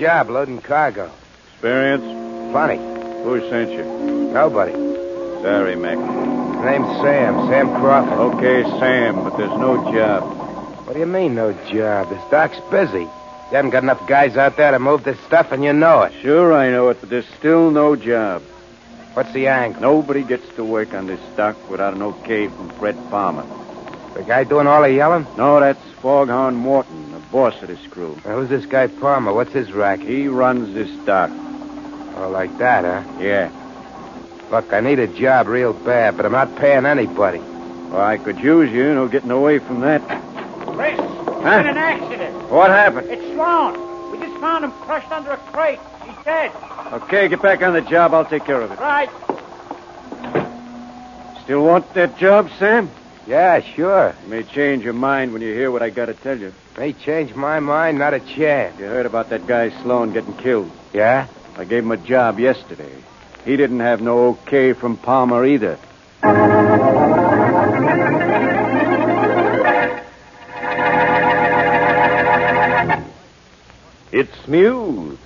job loading cargo. Experience? Funny. Who sent you? Nobody. Sorry, Mac. Name's Sam. Sam Crawford. Okay, Sam, but there's no job. What do you mean, no job? This dock's busy. You haven't got enough guys out there to move this stuff, and you know it. Sure, I know it, but there's still no job. What's the angle? Nobody gets to work on this dock without an okay from Fred Palmer. The guy doing all the yelling? No, that's Foghorn Morton, the boss of this crew. Now, who's this guy Palmer? What's his racket? He runs this dock. Oh, like that, huh? Yeah. Look, I need a job real bad, but I'm not paying anybody. Well, I could use you, no getting away from that. Chris, there's been an accident. What happened? It's Sloan. We just found him crushed under a crate. He's dead. Okay, get back on the job. I'll take care of it. Right. Still want that job, Sam? Yeah, sure. You may change your mind when you hear what I got to tell you. May change my mind, not a chance. You heard about that guy Sloan getting killed. Yeah? I gave him a job yesterday. He didn't have no okay from Palmer either. It's smooth,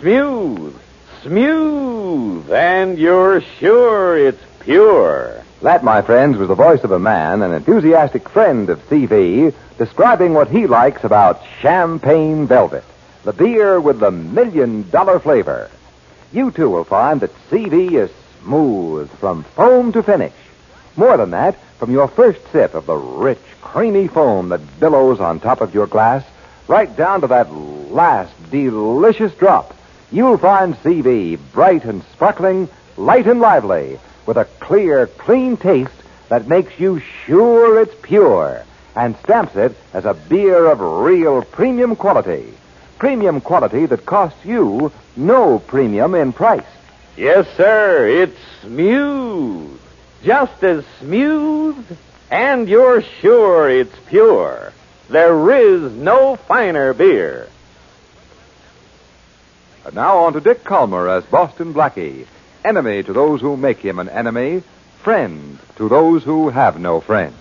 and you're sure it's pure. That, my friends, was the voice of a man, an enthusiastic friend of CV, describing what he likes about Champagne Velvet, the beer with the $1 million flavor. You, too, will find that CV is smooth from foam to finish. More than that, from your first sip of the rich, creamy foam that billows on top of your glass, right down to that last delicious drop, you'll find CV bright and sparkling, light and lively, with a clear, clean taste that makes you sure it's pure and stamps it as a beer of real premium quality. Premium quality that costs you no premium in price. Yes, sir, it's smooth. Just as smooth, and you're sure it's pure. There is no finer beer. And now on to Dick Calmer as Boston Blackie. Enemy to those who make him an enemy, friend to those who have no friend.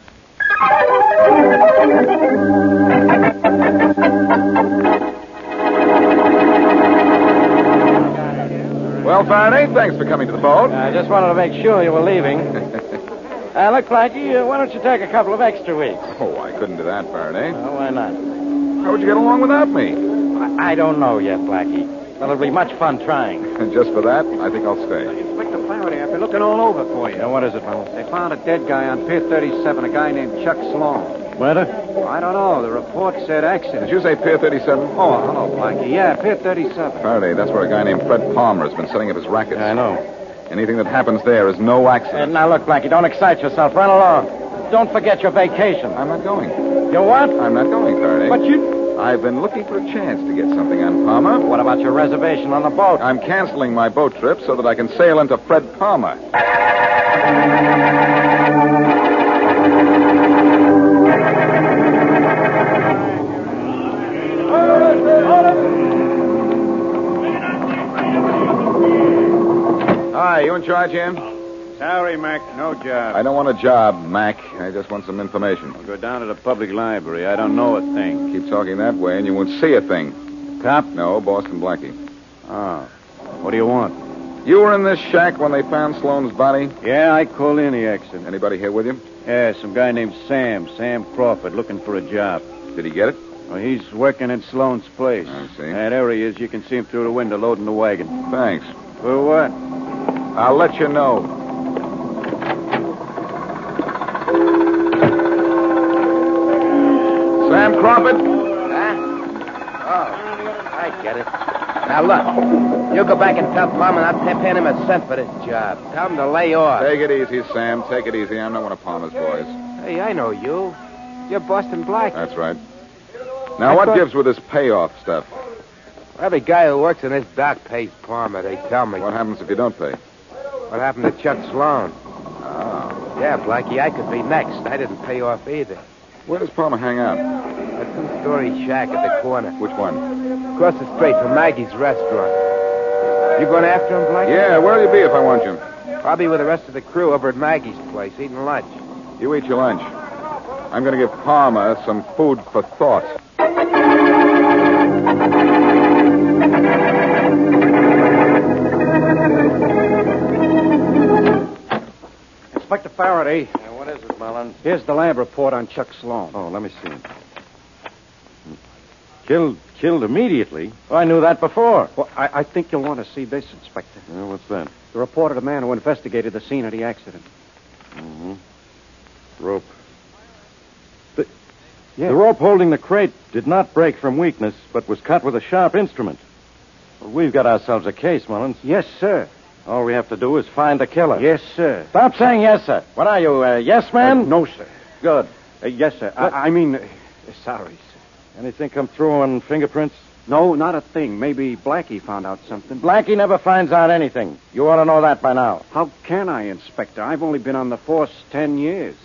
Well, Faraday, thanks for coming to the boat. I just wanted to make sure you were leaving. Look, Blackie, why don't you take a couple of extra weeks? Oh, I couldn't do that, Faraday. Well, why not? How would you get along without me? I don't know yet, Blackie. But it'll be much fun trying. And just for that, I think I'll stay. Inspector Faraday, I've been looking all over for you. Now, what is it, Mel? They found a dead guy on Pier 37, a guy named Chuck Sloan. Murder? I don't know. The report said accident. Did you say Pier 37? Oh, hello, Blackie. Yeah, Pier 37. Faraday, that's where a guy named Fred Palmer has been setting up his rackets. I know. Anything that happens there is no accident. Now, look, Blackie, don't excite yourself. Run along. Don't forget your vacation. I'm not going. You what? I'm not going, Faraday. But you... I've been looking for a chance to get something on Palmer. What about your reservation on the boat? I'm canceling my boat trip so that I can sail into Fred Palmer. Hi, you in charge, Jim? Sorry, Mac, no job. I don't want a job, Mac. I just want some information. I'll go down to the public library. I don't know a thing. Keep talking that way and you won't see a thing. Cop? No, Boston Blackie. Oh. What do you want? You were in this shack when they found Sloan's body? Yeah, I called in the accident. Anybody here with you? Yeah, some guy named Sam Crawford, looking for a job. Did he get it? Well, he's working at Sloan's place. I see. There he is. You can see him through the window loading the wagon. Thanks. For what? I'll let you know. Sam Crawford? Huh? Oh, I get it. Now, look. You go back and tell Palmer not paying him a cent for this job. Tell him to lay off. Take it easy, Sam. Take it easy. I'm not one of Palmer's boys. Hey, I know you. You're Boston Black. That's right. Now, what gives with this payoff stuff? Every guy who works in this dock pays Palmer, they tell me. What happens if you don't pay? What happened to Chuck Sloan? Oh. Yeah, Blackie, I could be next. I didn't pay off either. Where does Palmer hang out? A two-story shack at the corner. Which one? Across the street from Maggie's restaurant. You going after him, Blackie? Yeah, where'll you be if I want you? I'll be with the rest of the crew over at Maggie's place, eating lunch. You eat your lunch. I'm going to give Palmer some food for thought. Faraday. What is it, Mullins? Here's the lab report on Chuck Sloan. Oh, let me see. Killed immediately? Oh, I knew that before. Well, I think you'll want to see this, Inspector. What's that? The report of the man who investigated the scene of the accident. Mm-hmm. Rope. Yeah. The rope holding the crate did not break from weakness, but was cut with a sharp instrument. Well, we've got ourselves a case, Mullins. Yes, sir. All we have to do is find the killer. Yes, sir. Stop saying yes, sir. What are you, a yes man? No, sir. Good. Yes, sir. I mean, sorry, sir. Anything come through on fingerprints? No, not a thing. Maybe Blackie found out something. Blackie never finds out anything. You ought to know that by now. How can I, Inspector? I've only been on the force 10 years.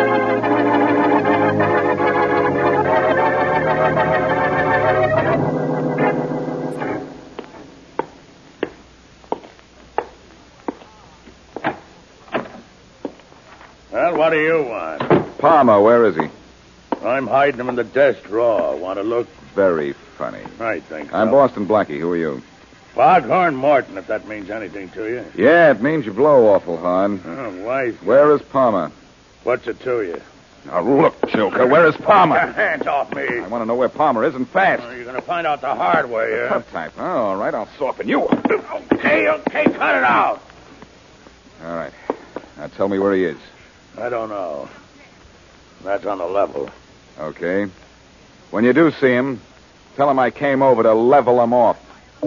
Well, what do you want? Palmer, where is he? I'm hiding him in the desk drawer. Want to look? Very funny. I think so. I'm Boston Blackie. Who are you? Foghorn Morton, if that means anything to you. Yeah, it means you blow awful hard. Oh, wise. Where is Palmer? What's it to you? Now, look, Chilker, where is Palmer? Hands off me. I want to know where Palmer is and fast. You're going to find out the hard way, yeah? Tough type. Oh, all right, I'll soften you. Okay, cut it out. All right. Now tell me where he is. I don't know. That's on the level. Okay. When you do see him, tell him I came over to level him off.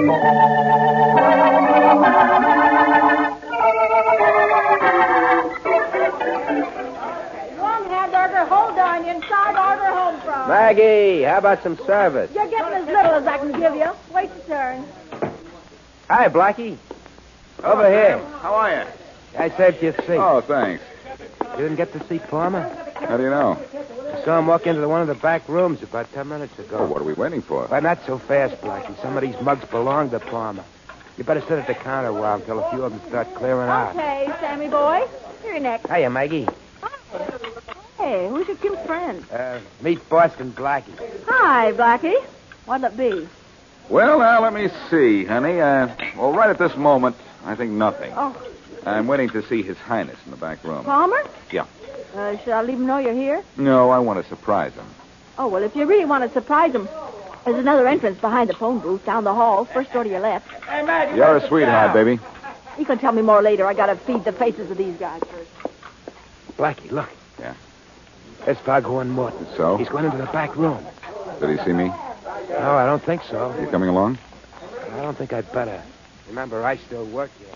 Long-hand order, hold on. You inside order home from. Maggie, how about some service? You're getting as little as I can give you. Wait your turn. Hi, Blackie. Over here. How are you? I saved you a seat. Oh, thanks. You didn't get to see Palmer? How do you know? I saw him walk into one of the back rooms about 10 minutes ago. Oh, what are we waiting for? Well, not so fast, Blackie. Some of these mugs belong to Palmer. You better sit at the counter a while until a few of them start clearing out. Okay, Sammy boy. You're next. Hiya, Maggie. Hey, who's your cute friend? Meet Boston Blackie. Hi, Blackie. What'll it be? Well, now, let me see, honey. Well, right at this moment, I think nothing. Oh, I'm waiting to see His Highness in the back room. Palmer? Yeah. Should I leave him know you're here? No, I want to surprise him. Oh, well, if you really want to surprise him, there's another entrance behind the phone booth down the hall, first door to your left. Hey, Maggie. You're a sweetheart, baby. You can tell me more later. I gotta feed the faces of these guys first. Blackie, look. Yeah. There's Foghorn Morton. So? He's going into the back room. Did he see me? No, I don't think so. You coming along? I don't think I'd better. Remember, I still work here.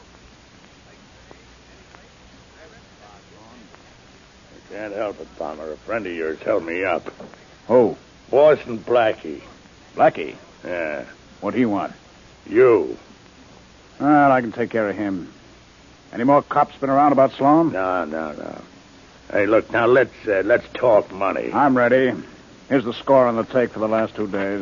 Can't help it, Palmer. A friend of yours held me up. Who? Boston Blackie. Blackie. Yeah. What do you want? You. Well, I can take care of him. Any more cops been around about Sloan? No. Hey, look, now let's talk money. I'm ready. Here's the score on the take for the last 2 days.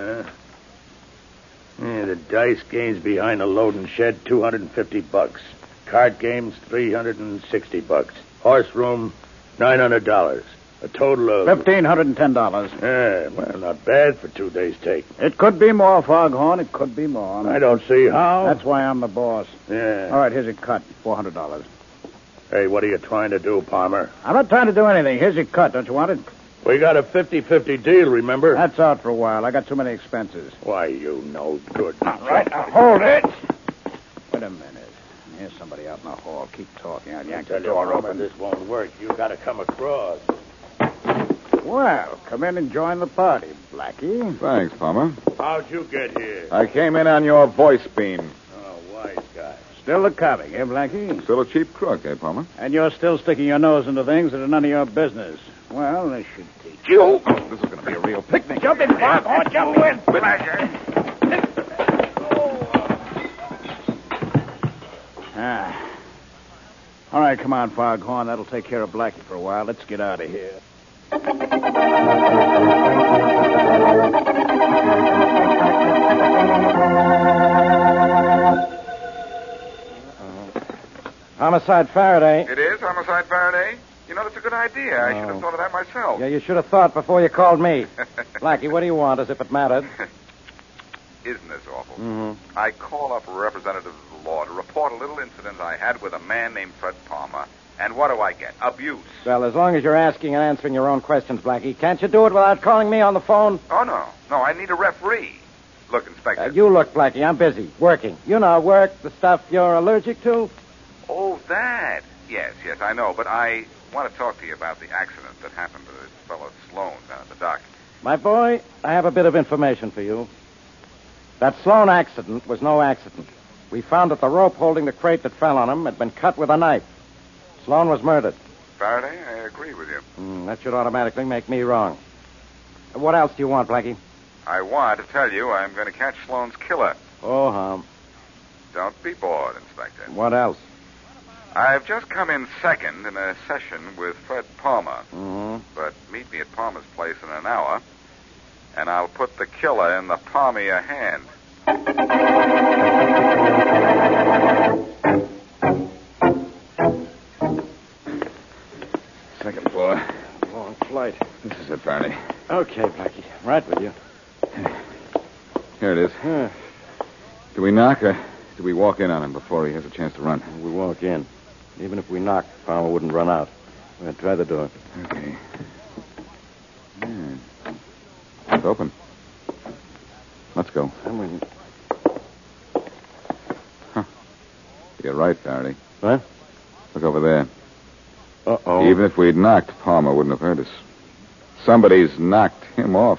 Yeah, the dice games behind the loading shed, $250. Card games, $360. Horse room, $900. A total of $1,510. Yeah, well, not bad for 2 days' take. It could be more, Foghorn. It could be more. I don't see how. That's why I'm the boss. Yeah. All right, here's your cut. $400. Hey, what are you trying to do, Palmer? I'm not trying to do anything. Here's your cut. Don't you want it? We got a 50-50 deal, remember? That's out for a while. I got too many expenses. Why, you no good. All right, now hold it. Wait a minute. Here's somebody out in the hall. Keep talking. I'll yank the door open. This won't work. You got to come across. Well, come in and join the party, Blackie. Thanks, Palmer. How'd you get here? I came in on your voice beam. Oh, wise guy. Still the copy, eh, Blackie? Still a cheap crook, eh, Palmer? And you're still sticking your nose into things that are none of your business. Well, this should teach you. This is going to be a real picnic. Jump in, Foghorn. Jump in. Pleasure. All right, come on, Foghorn. That'll take care of Blackie for a while. Let's get out of here. Homicide Faraday. It is Homicide Faraday? You know, that's a good idea. I should have thought of that myself. Yeah, you should have thought before you called me. Blackie, what do you want, as if it mattered? Isn't this awful? Mm-hmm. I call up representatives of the law to report a little incident I had with a man named Fred Palmer, And what do I get? Abuse. Well, as long as you're asking and answering your own questions, Blackie, can't you do it without calling me on the phone? Oh, no. No, I need a referee. Look, Inspector. You look, Blackie. I'm busy. Working. You know, work, the stuff you're allergic to. Oh, that. Yes, I know. But I want to talk to you about the accident that happened to this fellow Sloan down at the dock. My boy, I have a bit of information for you. That Sloan accident was no accident. We found that the rope holding the crate that fell on him had been cut with a knife. Sloan was murdered. Faraday, I agree with you. That should automatically make me wrong. What else do you want, Blackie? I want to tell you I'm going to catch Sloan's killer. Oh, hum. Don't be bored, Inspector. What else? I've just come in second in a session with Fred Palmer. Mm-hmm. But meet me at Palmer's place in an hour, and I'll put the killer in the palm of your hand. Second floor. Long flight. This is it, Faraday. Okay, Blackie. Right with you. Here it is. Do we knock or do we walk in on him before he has a chance to run? We walk in. Even if we knock, Palmer wouldn't run out. Try the door. Okay. It's open. Let's go. I'm with you. Huh. You're right, Faraday. What? Look over there. Uh-oh. Even if we'd knocked, Palmer wouldn't have heard us. Somebody's knocked him off.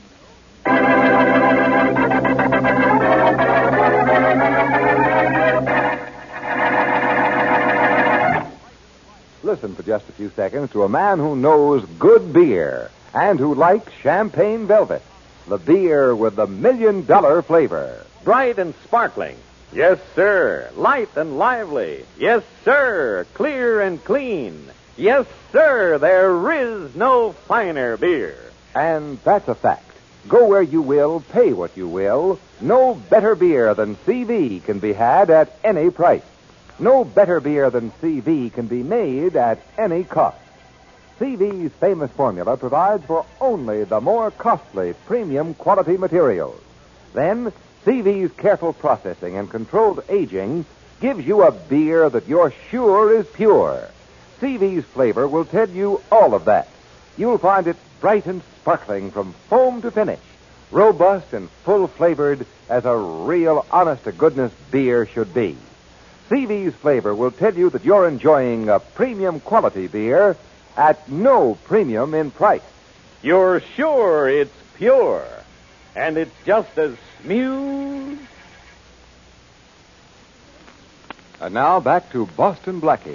Listen for just a few seconds to a man who knows good beer and who likes Champagne Velvet, the beer with the $1 million flavor. Bright and sparkling. Yes, sir. Light and lively. Yes, sir. Clear and clean. Yes, sir. There is no finer beer. And that's a fact. Go where you will, pay what you will. No better beer than CV can be had at any price. No better beer than CV can be made at any cost. CV's famous formula provides for only the more costly premium quality materials. Then, CV's careful processing and controlled aging gives you a beer that you're sure is pure. CV's flavor will tell you all of that. You'll find it bright and sparkling from foam to finish, robust and full-flavored as a real honest-to-goodness beer should be. CV's flavor will tell you that you're enjoying a premium quality beer at no premium in price. You're sure it's pure, and it's just as smooth. And now back to Boston Blackie.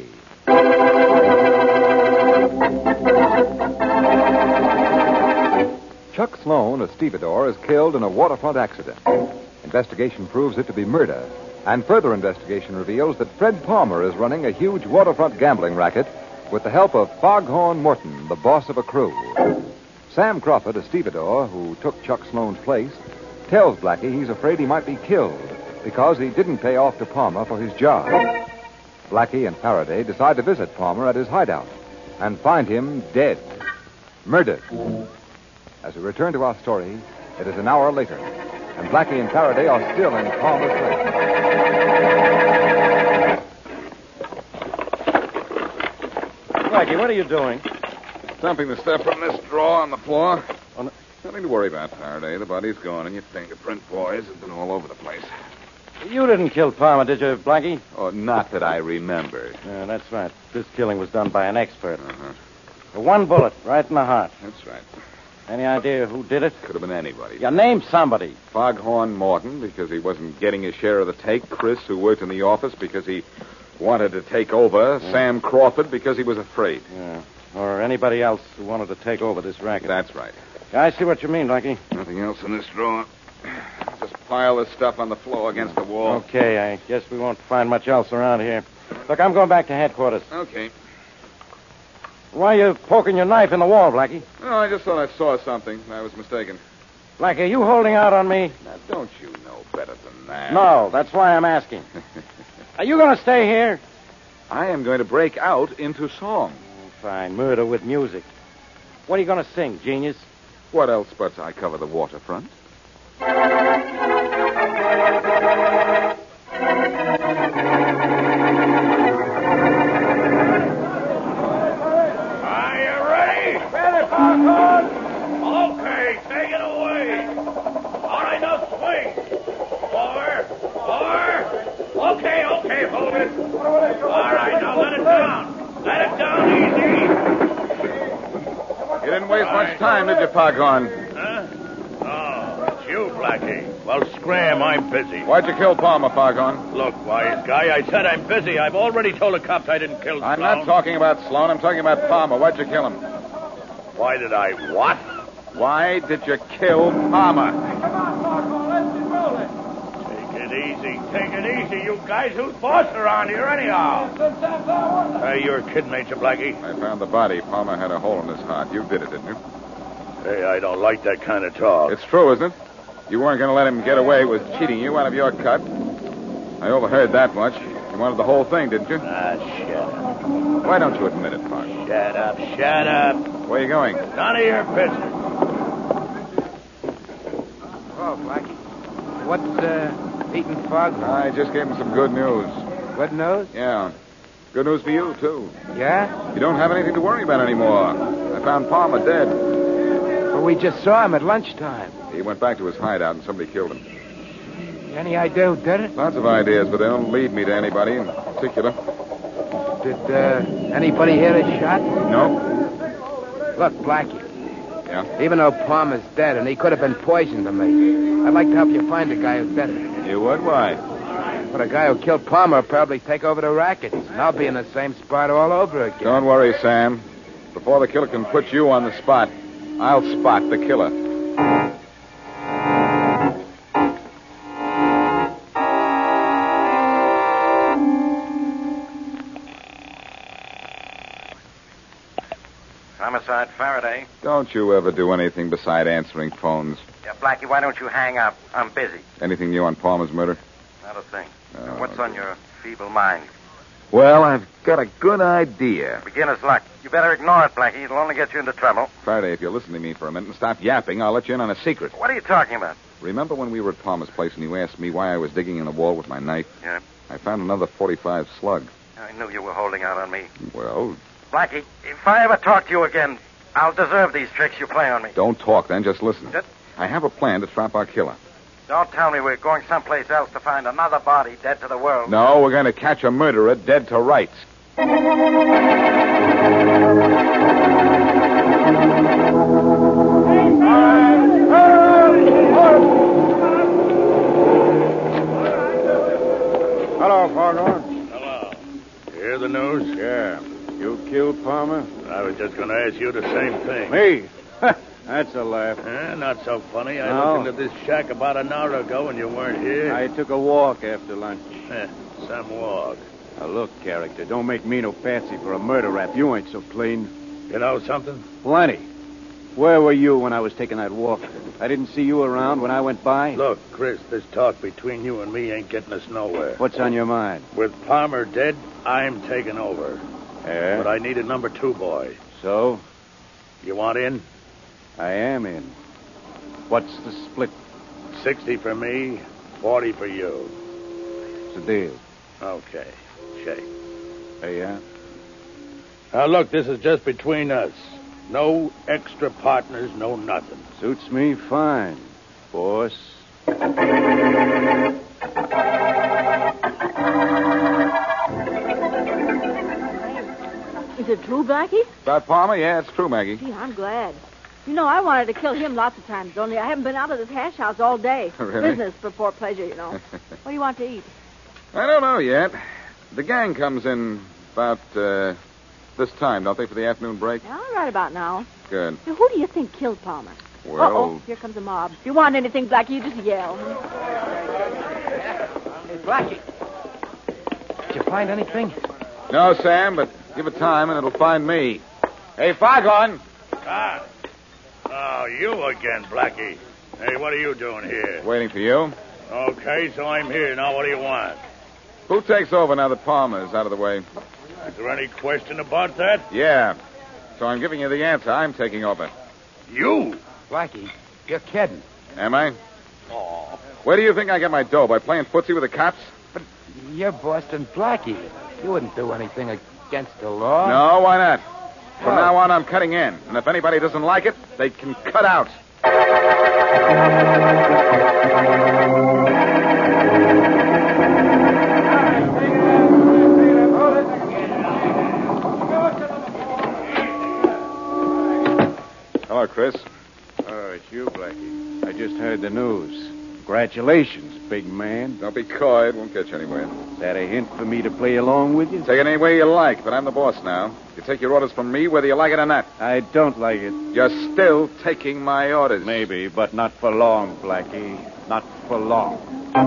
Chuck Sloan, a stevedore, is killed in a waterfront accident. Investigation proves it to be murder, and further investigation reveals that Fred Palmer is running a huge waterfront gambling racket with the help of Foghorn Morton, the boss of a crew. Sam Crawford, a stevedore who took Chuck Sloan's place, tells Blackie he's afraid he might be killed because he didn't pay off to Palmer for his job. Blackie and Faraday decide to visit Palmer at his hideout and find him dead, murdered. As we return to our story, it is an hour later, and Blackie and Faraday are still in Palmer's place. Blackie, what are you doing? Dumping the stuff from this drawer on the floor. Oh, no. Nothing to worry about, Faraday. The body's gone, and your fingerprint boys have been all over the place. You didn't kill Palmer, did you, Blackie? Oh, not that I remember. Yeah, that's right. This killing was done by an expert. Uh-huh. One bullet, right in the heart. That's right. Any idea who did it? Could have been anybody. Yeah, name somebody. Foghorn Morton, because he wasn't getting his share of the take. Chris, who worked in the office, because he wanted to take over. Yeah. Sam Crawford, because he was afraid. Yeah. Or anybody else who wanted to take over this racket. That's right. I see what you mean, Blackie. Nothing else in this drawer. Just pile this stuff on the floor against the wall. Okay, I guess we won't find much else around here. Look, I'm going back to headquarters. Okay. Why are you poking your knife in the wall, Blackie? Oh, I just thought I saw something. I was mistaken. Blackie, are you holding out on me? Now, don't you know better than that? No, that's why I'm asking. Are you going to stay here? I am going to break out into song. Fine, murder with music. What are you going to sing, genius? What else but I cover the waterfront? waste much time, did you, Foghorn? Huh? Oh, it's you, Blackie. Well, scram, I'm busy. Why'd you kill Palmer, Foghorn? Look, wise guy, I said I'm busy. I've already told the cops I didn't kill Sloan. I'm not talking about Sloan. I'm talking about Palmer. Why'd you kill him? Why did I what? Why did you kill Palmer? Take it easy, you guys. Who's boss around here, anyhow? Hey, you're kidding, ain't you, Blackie? I found the body. Palmer had a hole in his heart. You did it, didn't you? Hey, I don't like that kind of talk. It's true, isn't it? You weren't going to let him get away with cheating you out of your cut. I overheard that much. You wanted the whole thing, didn't you? Shut up. Why don't you admit it, Foghorn? Shut up. Where are you going? None of your business. Oh, Blackie. What's Pete and Foghorn? I just gave him some good news. Good news? Yeah. Good news for you, too. Yeah? You don't have anything to worry about anymore. I found Palmer dead. Well, we just saw him at lunchtime. He went back to his hideout and somebody killed him. Any idea who did it? Lots of ideas, but they don't lead me to anybody in particular. Did anybody hear a shot? No. Look, Blackie. Yeah? Even though Palmer's dead and he could have been poisoned to me, I'd like to help you find the guy who did it. You would? Why? But the guy who killed Palmer will probably take over the rackets, and I'll be in the same spot all over again. Don't worry, Sam. Before the killer can put you on the spot, I'll spot the killer. Homicide Faraday. Don't you ever do anything beside answering phones. Yeah, Blackie, why don't you hang up? I'm busy. Anything new on Palmer's murder? Not a thing. What's on your feeble mind? Well, I've got a good idea. Beginner's luck. You better ignore it, Blackie. It'll only get you into trouble. Faraday, if you'll listen to me for a minute and stop yapping, I'll let you in on a secret. What are you talking about? Remember when we were at Palmer's place and you asked me why I was digging in the wall with my knife? Yeah. I found another .45 slug. I knew you were holding out on me. Well, Blackie, if I ever talk to you again, I'll deserve these tricks you play on me. don't talk then, just listen. Just- I have a plan to trap our killer. Don't tell me we're going someplace else to find another body dead to the world. No, we're going to catch a murderer dead to rights. Hello, Foghorn. Hello. Hear the news? Yeah. You killed Palmer? I was just going to ask you the same thing. Me? That's a laugh. Not so funny. I No. looked into this shack about an hour ago and you weren't here. I took a walk after lunch. Some walk. Now, look, character, don't make me no patsy for a murder rap. You ain't so clean. You know something? Plenty. Where were you when I was taking that walk? I didn't see you around when I went by. Look, Chris, this talk between you and me ain't getting us nowhere. What's on your mind? With Palmer dead, I'm taking over. Yeah? But I need a number 2 boy. So? You want in? I am in. What's the split? 60 for me, 40 for you. It's a deal. Okay. Shake. Hey, yeah? Now, look, this is just between us. No extra partners, no nothing. Suits me fine, boss. Is it true, Blackie? About Palmer? Yeah, it's true, Maggie. Gee, I'm glad. You know, I wanted to kill him lots of times, only I haven't been out of this hash house all day. Really? Business before pleasure, you know. What do you want to eat? I don't know yet. The gang comes in about this time, don't they, for the afternoon break? Yeah, right about now. Good. Now, who do you think killed Palmer? Well, Uh-oh, here comes the mob. If you want anything, Blackie, you just yell. Hey, Blackie. Did you find anything? no, Sam, but give it time and it'll find me. Hey, Foghorn! Ah. Oh, you again, Blackie. Hey, what are you doing here? Waiting for you. Okay, so I'm here. Now, what do you want? Who takes over now that Palmer's out of the way? Is there any question about that? Yeah. So I'm giving you the answer. I'm taking over. You? Blackie, you're kidding. Am I? Oh. Where do you think I get my dough? By playing footsie with the cops? But you're Boston Blackie. You wouldn't do anything against the law. No, why not? From Well- now on, I'm cutting in. And if anybody doesn't like it, they can cut out. Chris. Oh, it's you, Blackie. I just heard the news. Congratulations, big man. Don't be coy. It won't get you anywhere. Is that a hint for me to play along with you? Take it any way you like, but I'm the boss now. You take your orders from me whether you like it or not. I don't like it. You're still taking my orders. Maybe, but not for long, Blackie. Not for long.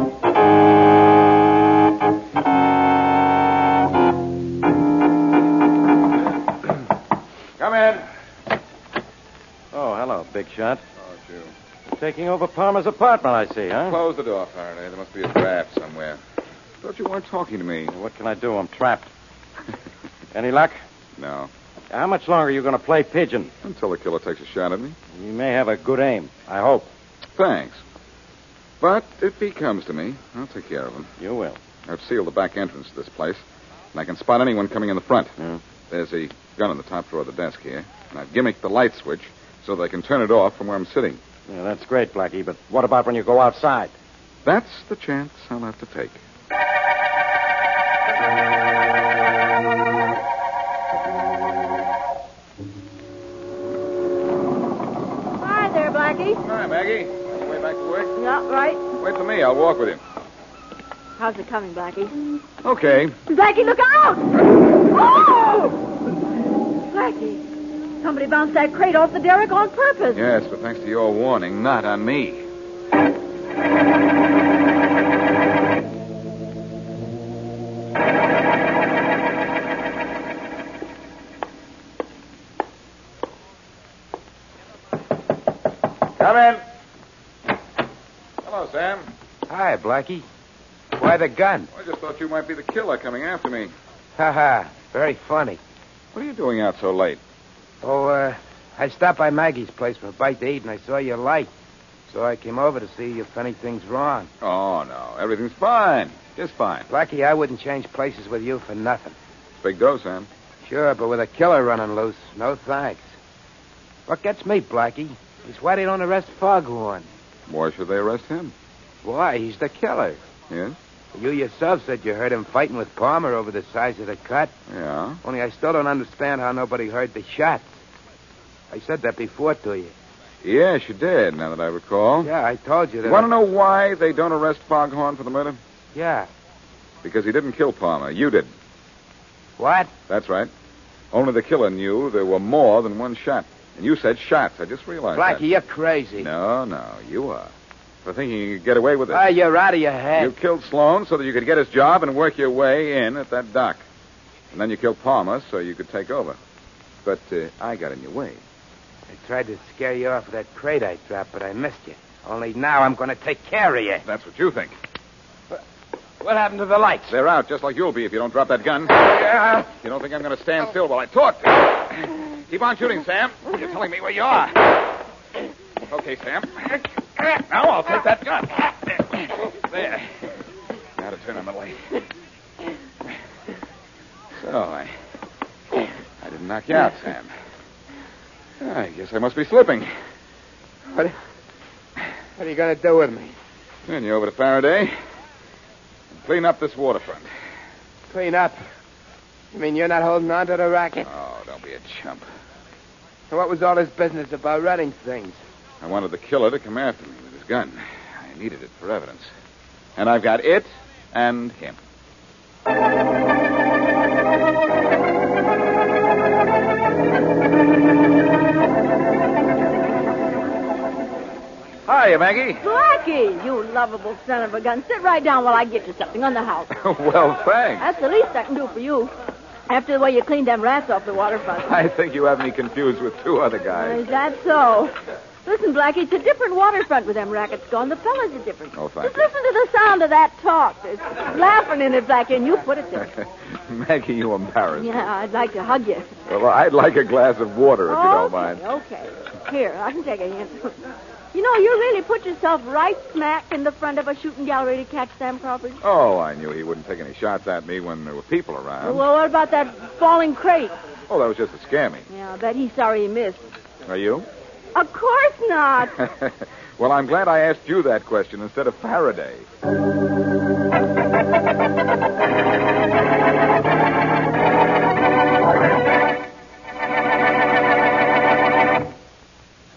Come in. Oh, hello, Big Shot. Oh, it's you. Taking over Palmer's apartment, I see, huh? Close the door, Faraday. There must be a draft somewhere. Thought you weren't talking to me. What can I do? I'm trapped. Any luck? No. How much longer are you going to play pigeon? Until the killer takes a shot at me. You may have a good aim. I hope. Thanks. But if he comes to me, I'll take care of him. You will. I've sealed the back entrance to this place, and I can spot anyone coming in the front. Yeah. There's a gun on the top drawer of the desk here, and I've gimmicked the light switch so that I can turn it off from where I'm sitting. Yeah, that's great, Blackie, but what about when you go outside? That's the chance I'll have to take. Hi there, Blackie. Hi, Maggie. On your way back to work? Yeah, right. Wait for me. I'll walk with you. How's it coming, Blackie? Okay. Blackie, look out! Oh! Blackie, somebody bounced that crate off the derrick on purpose. Yes, but thanks to your warning, not on me. Come in. Hello, Sam. Hi, Blackie. Why the gun? I just thought you might be the killer coming after me. Ha. Very funny. What are you doing out so late? Oh, I stopped by Maggie's place for a bite to eat, and I saw your light. So I came over to see if anything's wrong. Oh, no. Everything's fine. Just fine. Blackie, I wouldn't change places with you for nothing. It's big dough, Sam. Sure, but with a killer running loose, no thanks. What gets me, Blackie, is why they don't arrest Foghorn. Why should they arrest him? Why? He's the killer. Yes? You yourself said you heard him fighting with Palmer over the size of the cut. Yeah? Only I still don't understand how nobody heard the shots. I said that before to you. Yes, you did, now that I recall. Yeah, I told you that. You want to know why they don't arrest Foghorn for the murder? Yeah. Because he didn't kill Palmer. You did. What? That's right. Only the killer knew there were more than one shot. And you said shots. I just realized Blackie, that. you're crazy. No, you are. For thinking you could get away with it. Ah, you're out of your head. You killed Sloan so that you could get his job and work your way in at that dock. And then you killed Palmer so you could take over. But I got in your way. I tried to scare you off with that crate I dropped, but I missed you. Only now I'm going to take care of you. That's what you think. What happened to the lights? They're out, just like you'll be if you don't drop that gun. Yeah. You don't think I'm going to stand still while I talk? Keep on shooting, Sam. You're telling me where you are. Okay, Sam. Now I'll take that gun. There. Now to turn on the light. So, I didn't knock you out, Sam. I guess I must be slipping. What are you going to do with me? Turn you over to Faraday and clean up this waterfront. Clean up? You mean you're not holding on to the racket? Oh, don't be a chump. So what was all this business about running things? I wanted the killer to come after me with his gun. I needed it for evidence. And I've got it and him. Hiya, Maggie. Blackie, you lovable son of a gun. Sit right down while I get you something on the house. Well, thanks. That's the least I can do for you. After the way you cleaned them rats off the waterfront. I think you have me confused with two other guys. Is that so? Listen, Blackie, it's a different waterfront with them rackets gone. The fellas are different. Oh, thank Just you. listen to the sound of that talk. There's laughing in it, Blackie, and you put it there. Maggie, you embarrass me. Yeah, I'd like to hug you. Well, I'd like a glass of water, if you don't mind. Okay. Here, I can take a hint. You know, you really put yourself right smack in the front of a shooting gallery to catch Sam Crawford. Oh, I knew he wouldn't take any shots at me when there were people around. Well, what about that falling crate? Oh, that was just to scare me. Yeah, I bet he's sorry he missed. Are you? Of course not. Well, I'm glad I asked you that question instead of Faraday.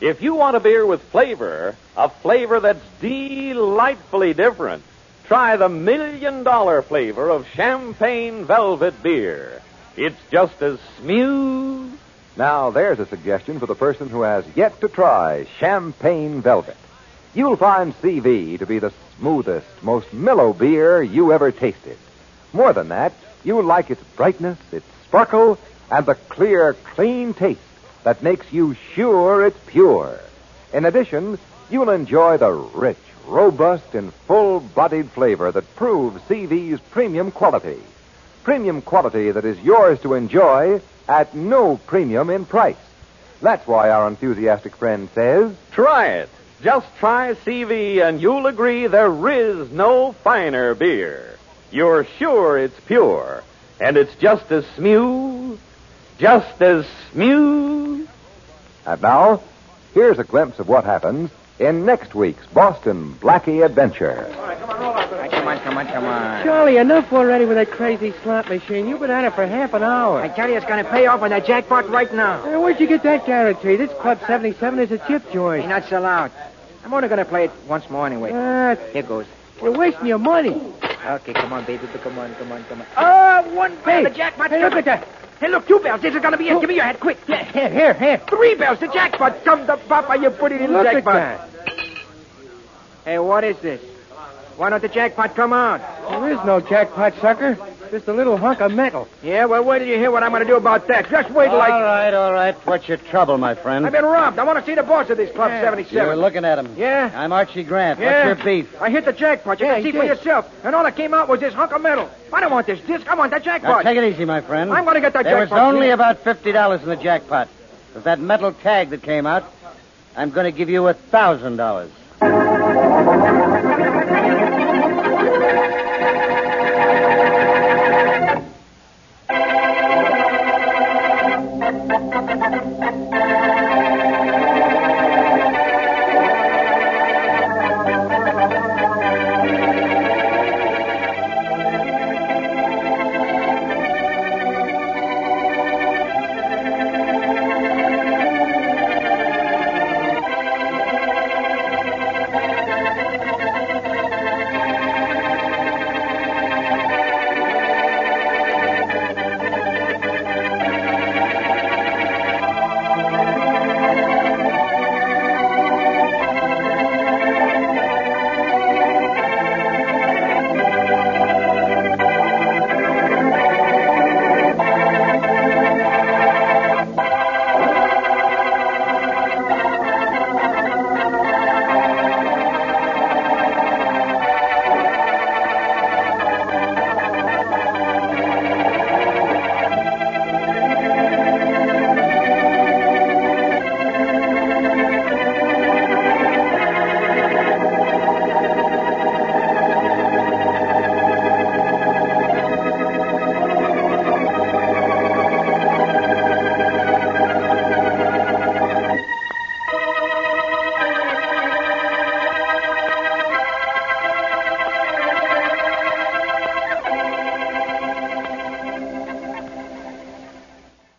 If you want a beer with flavor, a flavor that's delightfully different, try the $1 million flavor of Champagne Velvet beer. It's just as smooth. Now, there's a suggestion for the person who has yet to try Champagne Velvet. You'll find CV to be the smoothest, most mellow beer you ever tasted. More than that, you'll like its brightness, its sparkle, and the clear, clean taste that makes you sure it's pure. In addition, you'll enjoy the rich, robust, and full-bodied flavor that proves CV's premium quality. Premium quality that is yours to enjoy at no premium in price. That's why our enthusiastic friend says, try it. Just try CV and you'll agree there is no finer beer. You're sure it's pure, and it's just as smooth, just as smooth. And now, here's a glimpse of what happens in next week's Boston Blackie Adventure. Come on. Charlie, enough already with that crazy slot machine. You've been at it for half an hour. I tell you, it's going to pay off on that jackpot right now. Hey, where'd you get that guarantee? This Club 77 is a chip joint. Hey, not so loud. I'm only going to play it once more anyway. Here goes. You're wasting your money. Okay, come on, baby. Come on. Oh, one bell. The jackpot. Hey, look at that. Hey, look, 2 bells. This is going to be it. Give me your hat, quick. Yeah, here. 3 bells. The jackpot. Come to Papa, you pretty little Look jackpot. at that. Hey, what is this? Why don't the jackpot come out? There is no jackpot, sucker. Just a little hunk of metal. Yeah, well, wait till you hear what I'm going to do about that. Just wait till All right. What's your trouble, my friend? I've been robbed. I want to see the boss of this Club 77. You're looking at him. Yeah? I'm Archie Grant. Yeah. What's your beef? I hit the jackpot. You can see for yourself. And all that came out was this hunk of metal. I don't want this disc. I want that Now, jackpot. take it easy, my friend. I'm going to get that There jackpot. was only about $50 in the jackpot. With that metal tag that came out, I'm going to give you $1,000.